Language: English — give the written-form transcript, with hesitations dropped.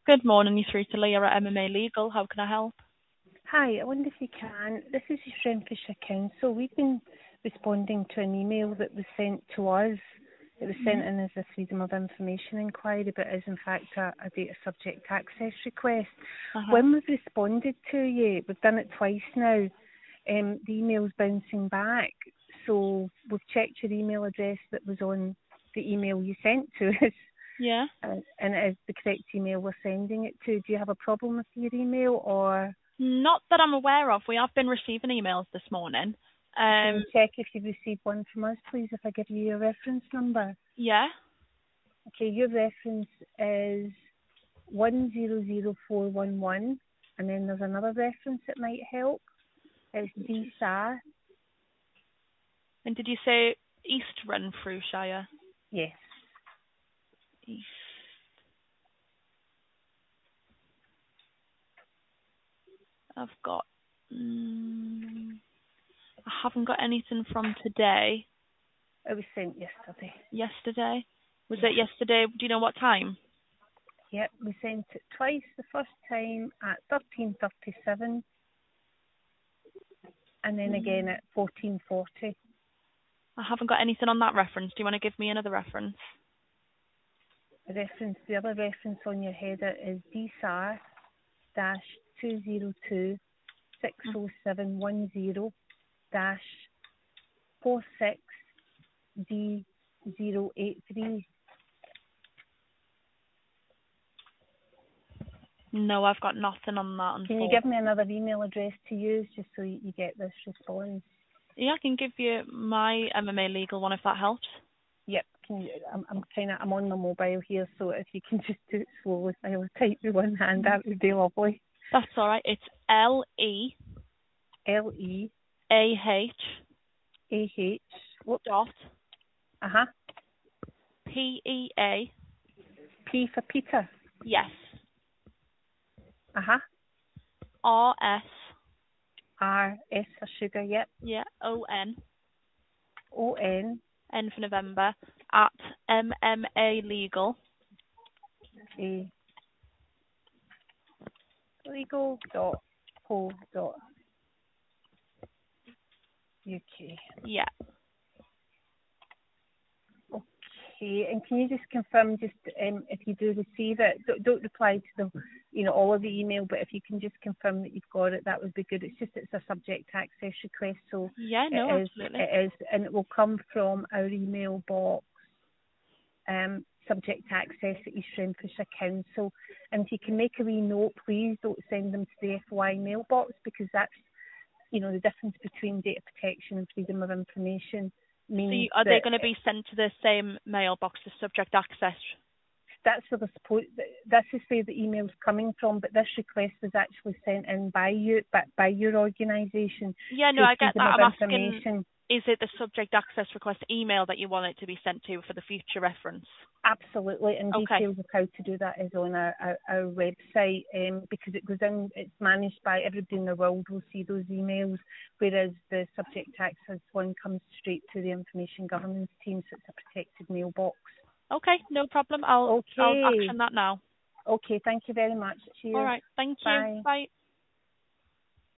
Good morning, you're through to Leah at MMA Legal. How can I help? Hi, I wonder if you can. This is your Renfrewshire Council. We've been responding to an email that was sent to us. It was sent in as a Freedom of Information inquiry, but is in fact a data subject access request. Uh-huh. When we've responded to you, we've done it twice now, the email's bouncing back. So we've checked your email address that was on the email you sent to us. Yeah. And it is the correct email we're sending it to. Do you have a problem with your email or... Not that I'm aware of. We have been receiving emails this morning. Can you check if you've received one from us, please, if I give you your reference number? Yeah. Okay, your reference is 100411, and then there's another reference that might help. It's DSAR. And did you say East Renfrewshire? Yes. East. I've got... I haven't got anything from today. It was sent yesterday. Yesterday? Was it yesterday? Do you know what time? Yep, we sent it twice. The first time at 13:37, and then again at 14:40. I haven't got anything on that reference. Do you want to give me another reference? The other reference on your header is DSAR -202 60710 46D083. No, I've got nothing on that. Can you give me another email address to use just so you get this response? Yeah, I can give you my MMA Legal one if that helps. Yep. I'm on my mobile here, so if you can just do it slowly, I will type with one hand. That would be lovely. That's all right. It's LEAH dot PEA. P for Peter. Yes. RS. R S for sugar. Yep. Yeah. ON. ON. N for November. At MMA Legal. A legal.co.uk. Yeah. Okay, and can you just confirm, if you do receive it, don't reply to all of the email, but if you can just confirm that you've got it, that would be good. It's a subject access request, so Yeah. No, absolutely. it is, and it will come from our email box, subject access at East Renfrewshire Council. And if you can make a wee note, please don't send them to the FY mailbox, because that's, the difference between data protection and freedom of information. So are they going to be sent to the same mailbox as subject access? That's where this is where the email's coming from, but this request was actually sent in by your organisation. Yeah, no, I get that. I'm asking, information. Is it the subject access request email that you want it to be sent to for the future reference? Absolutely, and details of how to do that is on our website, because it goes in, it's managed by everybody in the world will see those emails, whereas the subject access one comes straight to the information governance team, so it's a protected mailbox. Okay, no problem. I'll action that now. Okay, thank you very much. Cheers. All right, thank you. Bye. Bye.